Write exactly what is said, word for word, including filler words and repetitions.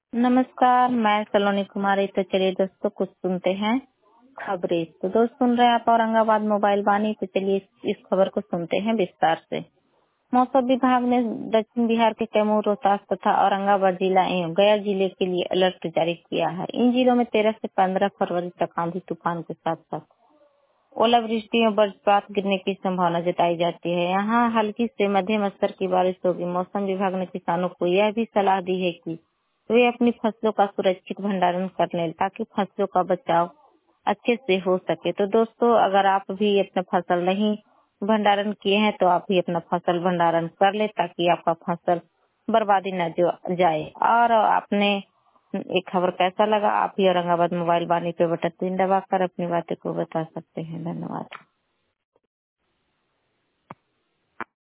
नमस्कार, मैं सलोनी कुमारी। तो चलिए दोस्तों कुछ सुनते हैं खबरें। तो दोस्त सुन रहे हैं आप औरंगाबाद मोबाइल वाणी। तो चलिए इस, इस खबर को सुनते हैं विस्तार से। मौसम विभाग ने दक्षिण बिहार के कैमूर, रोहतास तथा औरंगाबाद जिला एवं गया जिले के लिए अलर्ट जारी किया है। इन जिलों में तेरह से पंद्रह फरवरी तक आंधी तूफान के साथ साथ ओलावृष्टि और वज्रपात गिरने की संभावना जताई जाती है। यहाँ हल्की से मध्यम स्तर की बारिश होगी। मौसम विभाग ने किसानों को यह भी सलाह दी है कि वे अपनी फसलों का सुरक्षित भंडारण कर लें ताकि फसलों का बचाव अच्छे से हो सके। तो दोस्तों, अगर आप भी अपना फसल नहीं भंडारण किए हैं तो आप भी अपना फसल भंडारण कर ले ताकि आपका फसल बर्बादी न जाए। और आपने एक खबर कैसा लगा, आप भी औरंगाबाद मोबाइल वाणी पे बटन तीन दबाकर अपनी बातें को बता सकते हैं। धन्यवाद।